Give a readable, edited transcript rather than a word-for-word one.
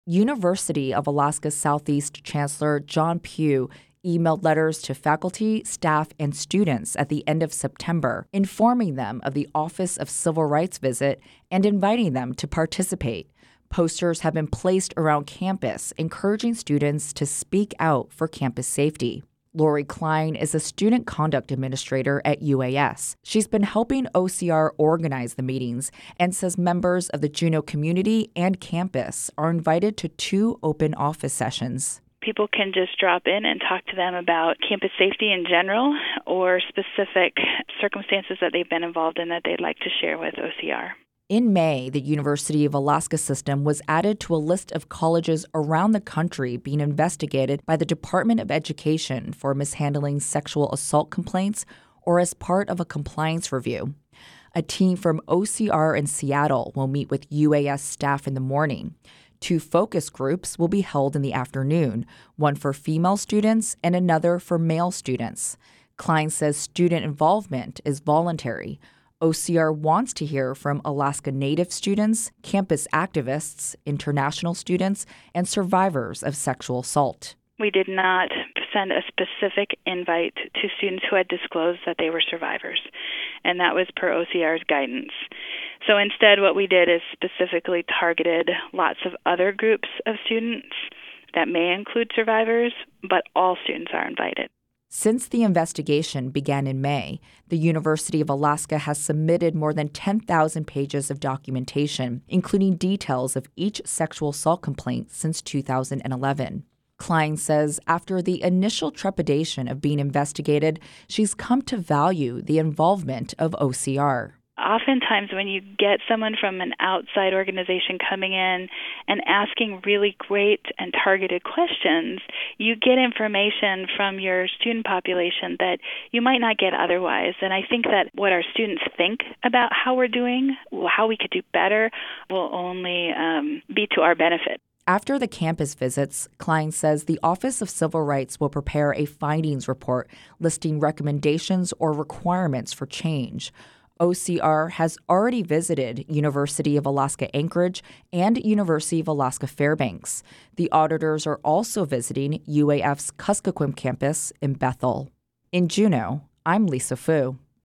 University of Alaska Southeast Chancellor John Pugh emailed letters to faculty, staff, and students at the end of September, informing them of the Office of Civil Rights visit and inviting them to participate. Posters have been placed around campus, encouraging students to speak out for campus safety. Lori Klein is a student conduct administrator at UAS. She's been helping OCR organize the meetings and says members of the Juneau community and campus are invited to 2 open office sessions. People can just drop in and talk to them about campus safety in general or specific circumstances that they've been involved in that they'd like to share with OCR. In May, the University of Alaska system was added to a list of colleges around the country being investigated by the Department of Education for mishandling sexual assault complaints or as part of a compliance review. A team from OCR in Seattle will meet with UAS staff in the morning. 2 focus groups will be held in the afternoon, one for female students and another for male students. Klein says student involvement is voluntary. OCR wants to hear from Alaska Native students, campus activists, international students, and survivors of sexual assault. We did not send a specific invite to students who had disclosed that they were survivors, and that was per OCR's guidance. So instead, what we did is specifically targeted lots of other groups of students that may include survivors, but all students are invited. Since the investigation began in May, the University of Alaska has submitted more than 10,000 pages of documentation, including details of each sexual assault complaint since 2011. Klein says after the initial trepidation of being investigated, she's come to value the involvement of OCR. Oftentimes when you get someone from an outside organization coming in and asking really great and targeted questions, you get information from your student population that you might not get otherwise. And I think that what our students think about how we're doing, how we could do better, will only be to our benefit. After the campus visits, Klein says the Office of Civil Rights will prepare a findings report listing recommendations or requirements for change. OCR has already visited University of Alaska Anchorage and University of Alaska Fairbanks. The auditors are also visiting UAF's Kuskokwim campus in Bethel. In Juneau, I'm Lisa Fu.